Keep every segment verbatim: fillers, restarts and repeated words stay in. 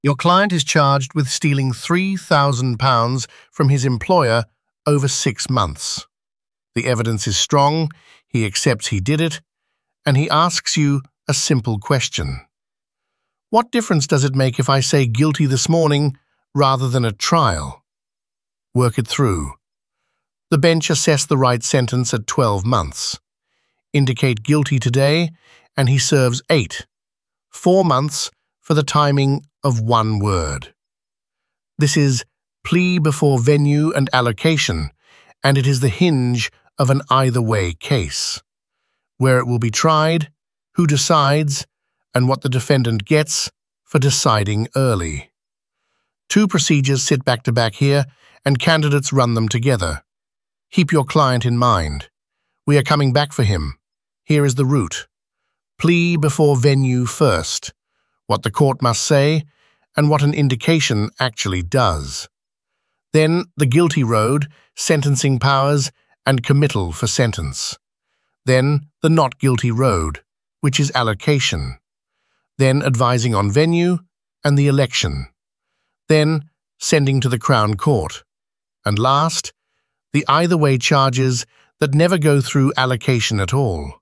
Your client is charged with stealing three thousand pounds from his employer over six months. The evidence is strong, he accepts he did it, and he asks you a simple question. What difference does it make if I say guilty this morning rather than a trial? Work it through. The bench assess the right sentence at twelve months. Indicate guilty today, and he serves eight. Four months for the timing of one word. This is plea before venue and allocation, and it is the hinge of an either-way case, where it will be tried, who decides, and what the defendant gets for deciding early. Two procedures sit back-to-back here, and candidates run them together. Keep your client in mind. We are coming back for him. Here is the route. Plea before venue first, what the court must say, and what an indication actually does. Then the guilty road, sentencing powers, and committal for sentence. Then the not guilty road, which is allocation. Then advising on venue and the election. Then sending to the Crown Court. And last, the either-way charges that never go through allocation at all.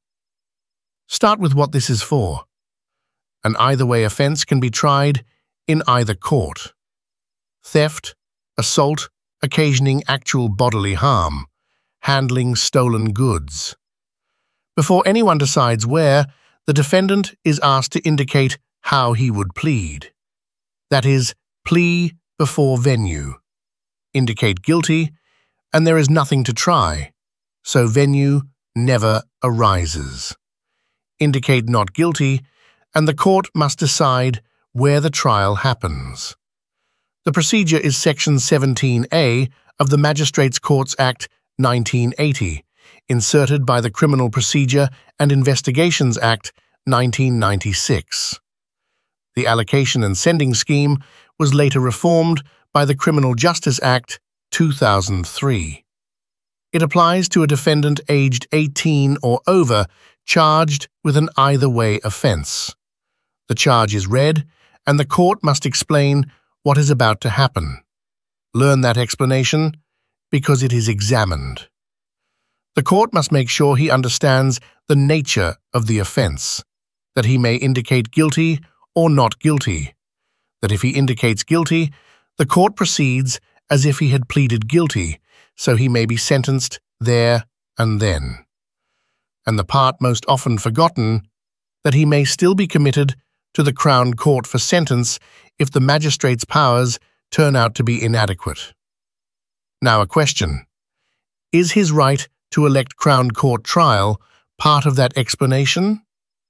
Start with what this is for. An either-way offence can be tried in either court. Theft, assault, occasioning actual bodily harm, handling stolen goods. Before anyone decides where, the defendant is asked to indicate how he would plead. That is, plea before venue. Indicate guilty, and there is nothing to try, so venue never arises. Indicate not guilty, and the court must decide where the trial happens. The procedure is Section seventeen A of the Magistrates' Courts Act nineteen eighty, inserted by the Criminal Procedure and Investigations Act nineteen ninety-six. The allocation and sending scheme was later reformed by the Criminal Justice Act two thousand three. It applies to a defendant aged eighteen or over charged with an either-way offence. The charge is read, and the court must explain what is about to happen. Learn that explanation because it is examined. The court must make sure he understands the nature of the offence, that he may indicate guilty or not guilty, that if he indicates guilty, the court proceeds as if he had pleaded guilty, so he may be sentenced there and then. And the part most often forgotten, that he may still be committed to the Crown Court for sentence if the magistrate's powers turn out to be inadequate. Now a question. Is his right to elect Crown Court trial part of that explanation?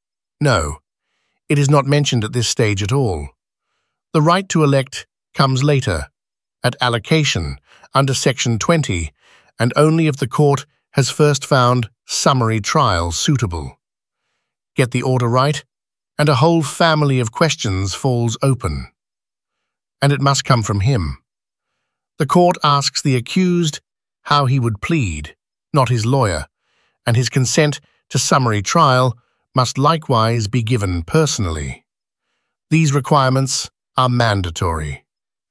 No, it is not mentioned at this stage at all. The right to elect comes later, at allocation, under Section twenty, and only if the court has first found summary trial suitable. Get the order right, and a whole family of questions falls open. And it must come from him. The court asks the accused how he would plead, not his lawyer, and his consent to summary trial must likewise be given personally. These requirements are mandatory.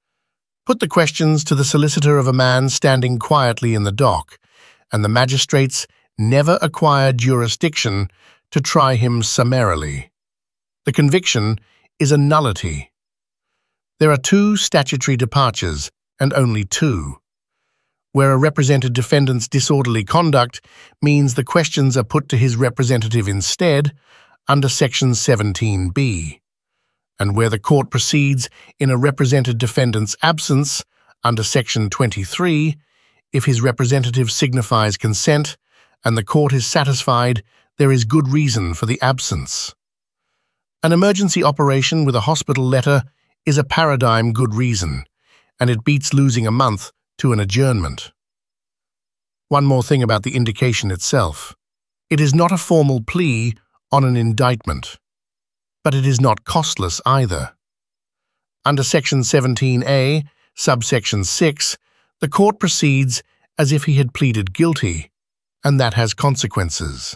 Put the questions to the solicitor of a man standing quietly in the dock, and the magistrates never acquire jurisdiction to try him summarily. The conviction is a nullity. There are two statutory departures, and only two, where a represented defendant's disorderly conduct means the questions are put to his representative instead, under Section seventeen B, and where the court proceeds in a represented defendant's absence, under Section twenty-three, if his representative signifies consent and the court is satisfied there is good reason for the absence. An emergency operation with a hospital letter is a paradigm good reason, and it beats losing a month to an adjournment. One more thing about the indication itself. It is not a formal plea on an indictment, but it is not costless either. Under Section seventeen A, subsection six, the court proceeds as if he had pleaded guilty, and that has consequences.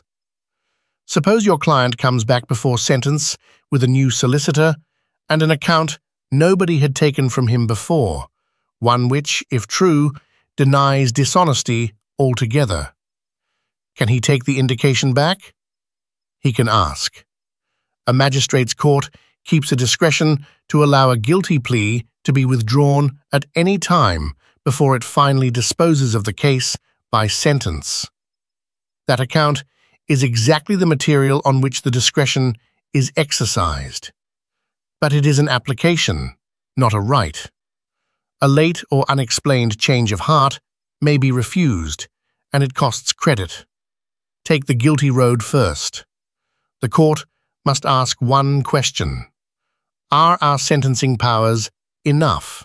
Suppose your client comes back before sentence with a new solicitor and an account nobody had taken from him before, one which, if true, denies dishonesty altogether. Can he take the indication back? He can ask. A magistrate's court keeps a discretion to allow a guilty plea to be withdrawn at any time before it finally disposes of the case by sentence. That account is exactly the material on which the discretion is exercised. But it is an application, not a right. A late or unexplained change of heart may be refused, and it costs credit. Take the guilty road first. The court must ask one question. Are our sentencing powers enough?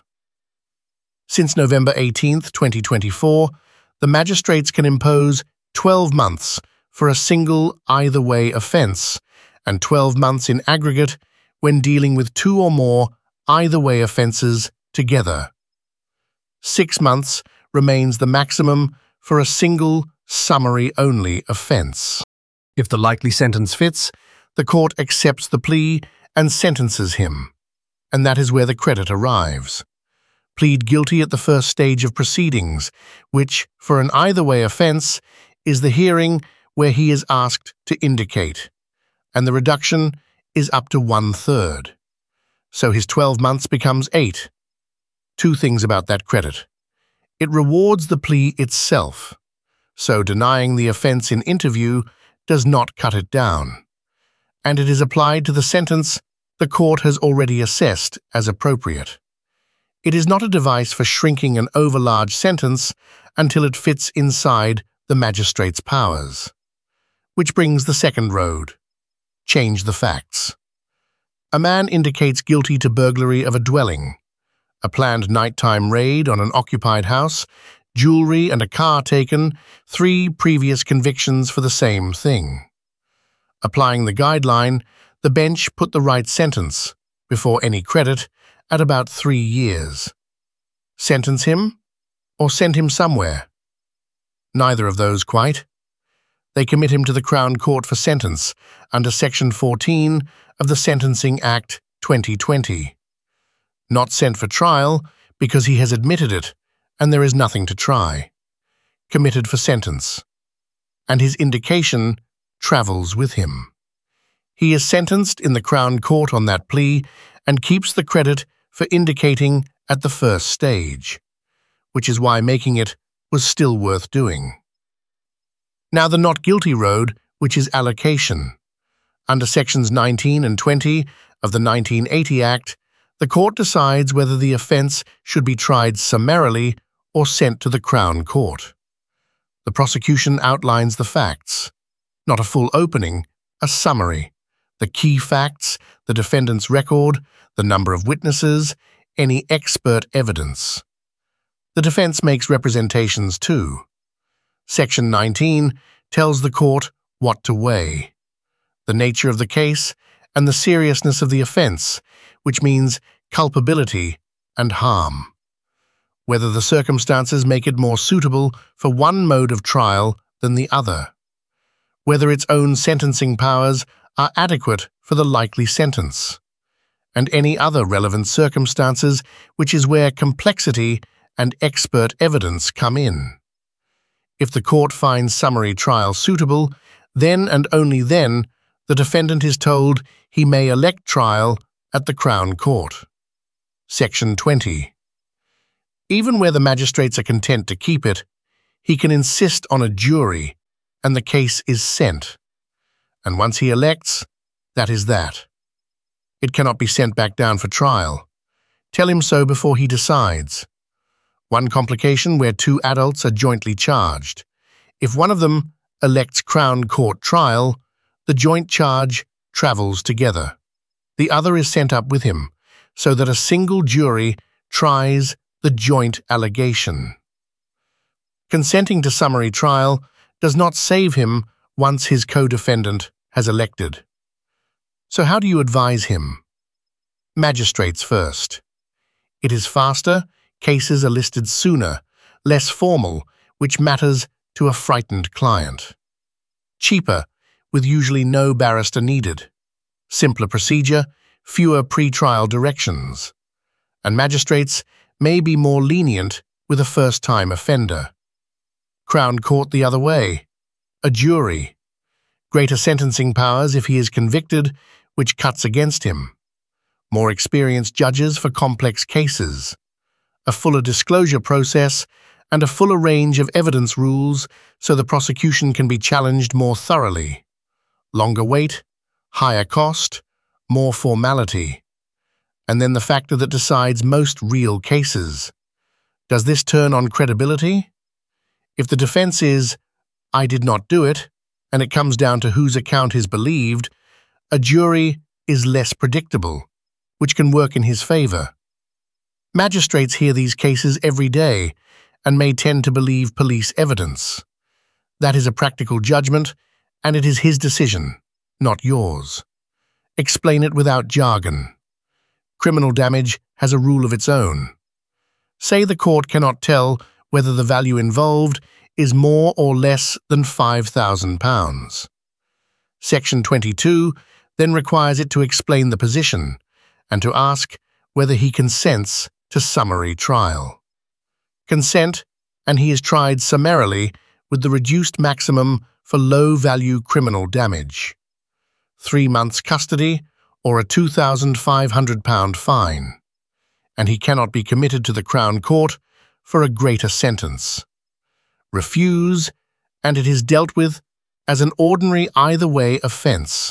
Since November eighteenth, twenty twenty-four, the magistrates can impose twelve months for a single either-way offence, and twelve months in aggregate when dealing with two or more either-way offences together. Six months remains the maximum for a single summary-only offence. If the likely sentence fits, the court accepts the plea and sentences him, and that is where the credit arrives. Plead guilty at the first stage of proceedings, which, for an either-way offence, is the hearing where he is asked to indicate, and the reduction is up to one-third. So his twelve months becomes eight. Two things about that credit. It rewards the plea itself, so denying the offence in interview does not cut it down, and it is applied to the sentence the court has already assessed as appropriate. It is not a device for shrinking an overlarge sentence until it fits inside the magistrate's powers. Which brings the second road. Change the facts. A man indicates guilty to burglary of a dwelling, a planned nighttime raid on an occupied house, jewelry and a car taken, three previous convictions for the same thing. Applying the guideline, the bench put the right sentence, before any credit, at about three years. Sentence him, or send him somewhere? Neither of those quite. They commit him to the Crown Court for sentence, under Section fourteen of the Sentencing Act twenty twenty. Not sent for trial because he has admitted it, and there is nothing to try. Committed for sentence. And his indication travels with him. He is sentenced in the Crown Court on that plea and keeps the credit for indicating at the first stage, which is why making it was still worth doing. Now the not guilty road, which is allocation. Under Sections nineteen and twenty of the nineteen eighty Act, the court decides whether the offence should be tried summarily or sent to the Crown Court. The prosecution outlines the facts. Not a full opening, a summary. The key facts, the defendant's record, the number of witnesses, any expert evidence. The defense makes representations too. Section nineteen tells the court what to weigh. The nature of the case and the seriousness of the offence, which means culpability and harm. Whether the circumstances make it more suitable for one mode of trial than the other. Whether its own sentencing powers are adequate for the likely sentence. And any other relevant circumstances, which is where complexity and expert evidence come in. If the court finds summary trial suitable, then and only then the defendant is told he may elect trial at the Crown Court. Section twenty. Even where the magistrates are content to keep it, he can insist on a jury, and the case is sent. And once he elects, that is that. It cannot be sent back down for trial. Tell him so before he decides. One complication where two adults are jointly charged. If one of them elects Crown Court trial, the joint charge travels together. The other is sent up with him, so that a single jury tries the joint allegation. Consenting to summary trial does not save him once his co-defendant has elected. So how do you advise him? Magistrates first. It is faster, cases are listed sooner, less formal, which matters to a frightened client. Cheaper, with usually no barrister needed. Simpler procedure, fewer pre-trial directions. and magistrates may be more lenient with a first-time offender. Crown Court the other way. A jury. Greater sentencing powers if he is convicted, which cuts against him. More experienced judges for complex cases. A fuller disclosure process and a fuller range of evidence rules so the prosecution can be challenged more thoroughly. Longer wait, higher cost, more formality. And then the factor that decides most real cases. Does this turn on credibility? If the defense is, "I did not do it," and it comes down to whose account is believed, a jury is less predictable, which can work in his favor. Magistrates hear these cases every day and may tend to believe police evidence. That is a practical judgment, and it is his decision, not yours. Explain it without jargon. Criminal damage has a rule of its own. Say the court cannot tell whether the value involved is more or less than five thousand pounds. Section twenty-two then requires it to explain the position and to ask whether he consents to summary trial. Consent, and he is tried summarily with the reduced maximum for low-value criminal damage. Three months custody or a two thousand five hundred pound fine, and he cannot be committed to the Crown Court for a greater sentence. Refuse, and it is dealt with as an ordinary either-way offence.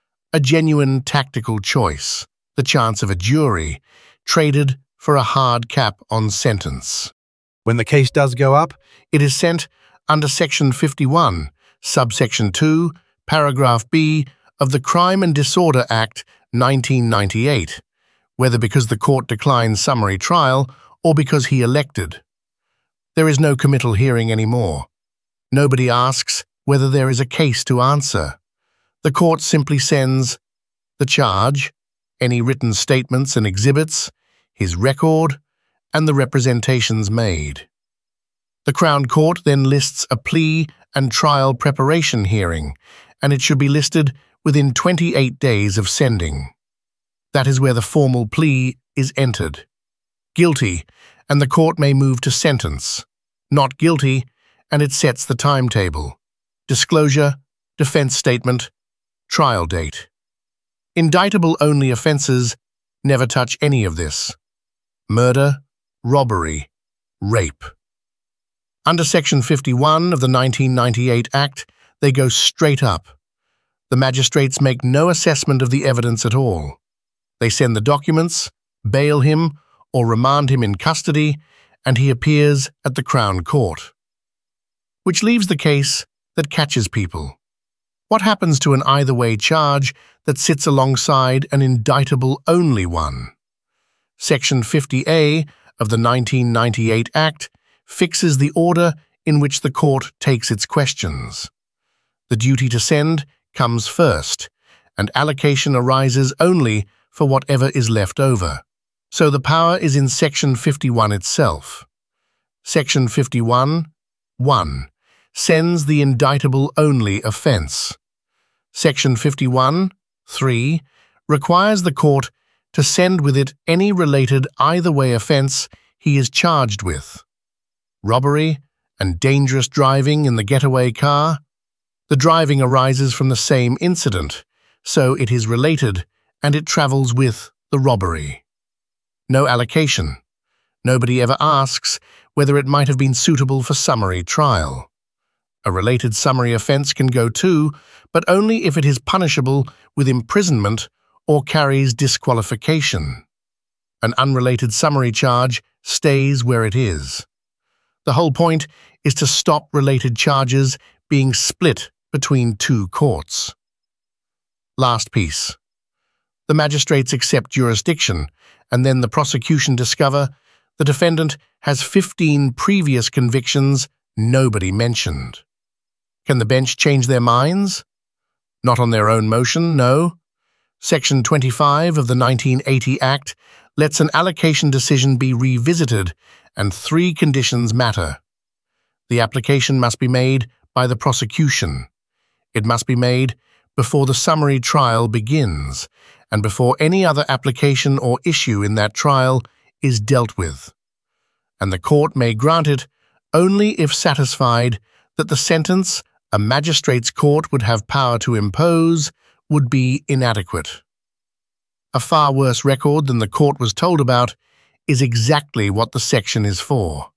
A genuine tactical choice, the chance of a jury, traded for a hard cap on sentence. When the case does go up, It is sent under Section fifty-one, Subsection two, Paragraph B of the Crime and Disorder Act nineteen ninety-eight, whether because the court declines summary trial or because he elected. There is no committal hearing anymore. Nobody asks whether there is a case to answer. The court simply sends the charge, any written statements and exhibits, his record, and the representations made. The Crown Court then lists a plea and trial preparation hearing, and it should be listed within twenty-eight days of sending. That is where the formal plea is entered. Guilty, and the court may move to sentence. Not guilty, and it sets the timetable. Disclosure, defense statement, trial date. Indictable-only offences never touch any of this. Murder, robbery, rape. Under Section fifty-one of the nineteen ninety-eight Act, they go straight up. The magistrates make no assessment of the evidence at all. They send the documents, bail him, or remand him in custody, and he appears at the Crown Court. Which leaves the case that catches people. What happens to an either-way charge that sits alongside an indictable-only one? Section fifty A of the nineteen ninety-eight Act fixes the order in which the court takes its questions. The duty to send comes first, and allocation arises only for whatever is left over. So the power is in Section fifty-one itself. Section fifty-one, one, sends the indictable-only offence. Section fifty-one, three, requires the court to send with it any related either-way offence he is charged with. Robbery and dangerous driving in the getaway car. The driving arises from the same incident, so it is related and it travels with the robbery. No allocation. Nobody ever asks whether it might have been suitable for summary trial. A related summary offence can go too, but only if it is punishable with imprisonment or carries disqualification. An unrelated summary charge stays where it is. The whole point is to stop related charges being split between two courts. Last piece. The magistrates accept jurisdiction, and then the prosecution discover the defendant has fifteen previous convictions nobody mentioned. Can the bench change their minds? Not on their own motion, no. Section twenty-five of the nineteen eighty Act lets an allocation decision be revisited, and three conditions matter. The application must be made by the prosecution. It must be made before the summary trial begins, and before any other application or issue in that trial is dealt with, and the court may grant it only if satisfied that the sentence a magistrate's court would have power to impose would be inadequate. A far worse record than the court was told about is exactly what the section is for.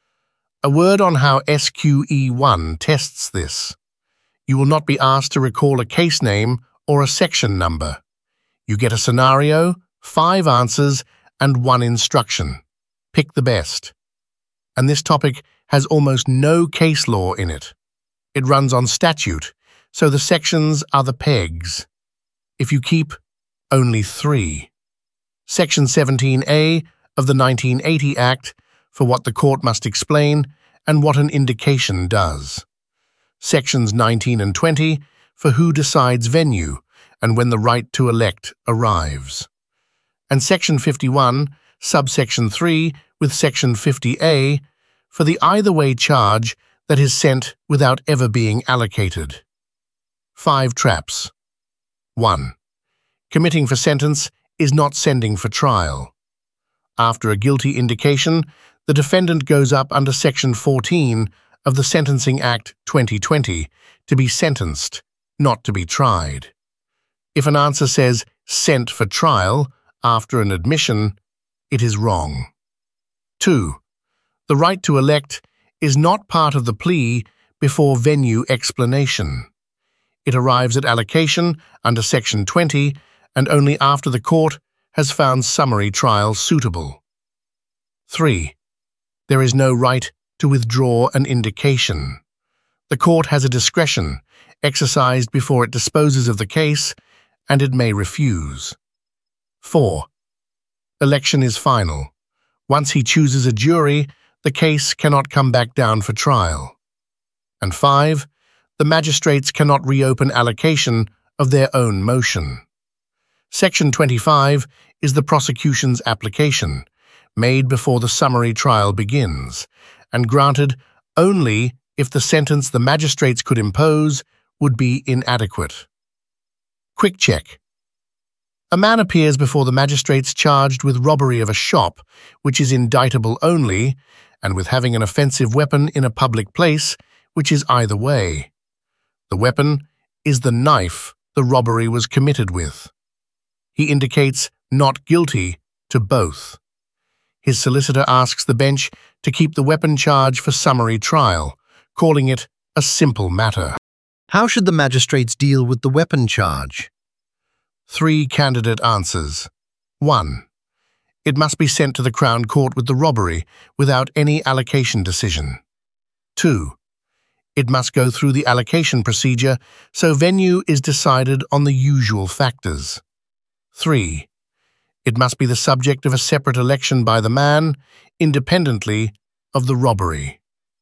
A word on how S Q E one tests this. You will not be asked to recall a case name or a section number. You get a scenario, five answers, and one instruction. Pick the best. And this topic has almost no case law in it. It runs on statute, so the sections are the pegs. If you keep only three. Section seventeen A of the nineteen eighty Act for what the court must explain and what an indication does. Sections nineteen and twenty for who decides venue and when the right to elect arrives. And Section fifty-one, subsection three with Section fifty A for the either-way charge that is sent without ever being allocated. Five traps. one. Committing for sentence is not sending for trial. After a guilty indication, the defendant goes up under Section fourteen of the Sentencing Act twenty twenty to be sentenced, not to be tried. If an answer says sent for trial after an admission, it is wrong. two. The right to elect is not part of the plea before venue explanation. It arrives at allocation under Section twenty and only after the court has found summary trial suitable. three. There is no right to withdraw an indication. The court has a discretion exercised before it disposes of the case, and it may refuse. four. Election is final. Once he chooses a jury, the case cannot come back down for trial. And five. The magistrates cannot reopen allocation of their own motion. Section twenty-five is the prosecution's application, made before the summary trial begins, and granted only if the sentence the magistrates could impose would be inadequate. Quick check. A man appears before the magistrates charged with robbery of a shop, which is indictable only, and with having an offensive weapon in a public place, which is either way. The weapon is the knife the robbery was committed with. He indicates not guilty to both. His solicitor asks the bench to keep the weapon charge for summary trial, calling it a simple matter. How should the magistrates deal with the weapon charge? Three candidate answers. one. It must be sent to the Crown Court with the robbery without any allocation decision. two. It must go through the allocation procedure so venue is decided on the usual factors. three. It must be the subject of a separate election by the man, independently of the robbery.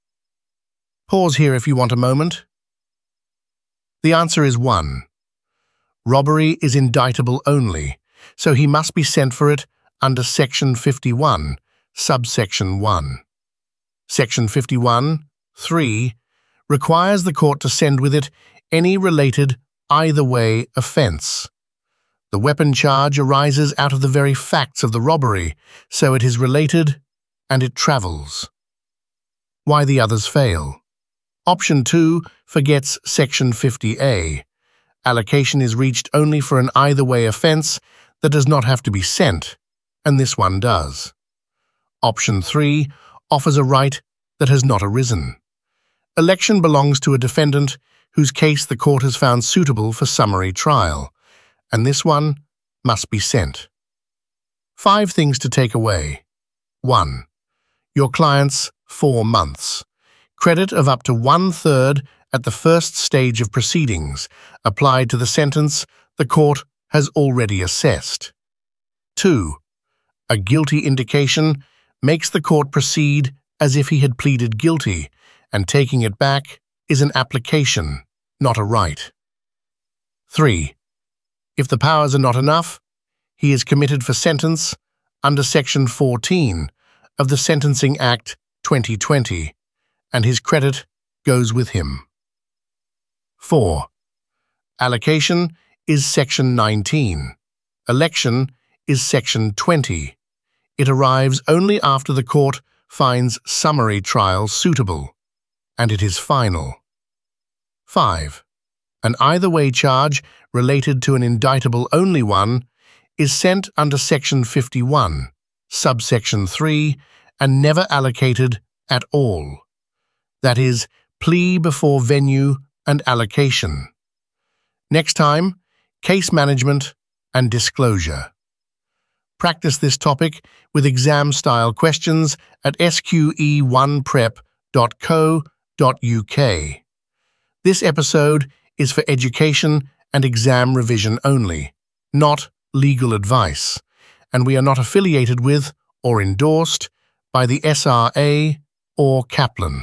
Pause here if you want a moment. The answer is one. Robbery is indictable only, so he must be sent for it under Section fifty-one, subsection one. Section fifty-one, three, requires the court to send with it any related either-way offence. The weapon charge arises out of the very facts of the robbery, so it is related and it travels. Why the others fail? Option two forgets Section fifty A. Allocation is reached only for an either-way offence that does not have to be sent, and this one does. Option three offers a right that has not arisen. Election belongs to a defendant whose case the court has found suitable for summary trial, and this one must be sent. Five things to take away. one. Your client's four months. Credit of up to one-third at the first stage of proceedings, applied to the sentence the court has already assessed. two. A guilty indication makes the court proceed as if he had pleaded guilty, and taking it back is an application, not a right. three. If the powers are not enough, he is committed for sentence under Section fourteen of the Sentencing Act twenty twenty, and his credit goes with him. four. Allocation is Section nineteen. Election is Section twenty. It arrives only after the court finds summary trial suitable, and it is final. five. An either-way charge related to an indictable-only one is sent under Section fifty-one, subsection three, and never allocated at all. That is, plea before venue and allocation. Next time, case management and disclosure. Practice this topic with exam-style questions at S Q E one prep dot co dot U K. This episode is for education and exam revision only, not legal advice, and we are not affiliated with or endorsed by the S R A or Kaplan.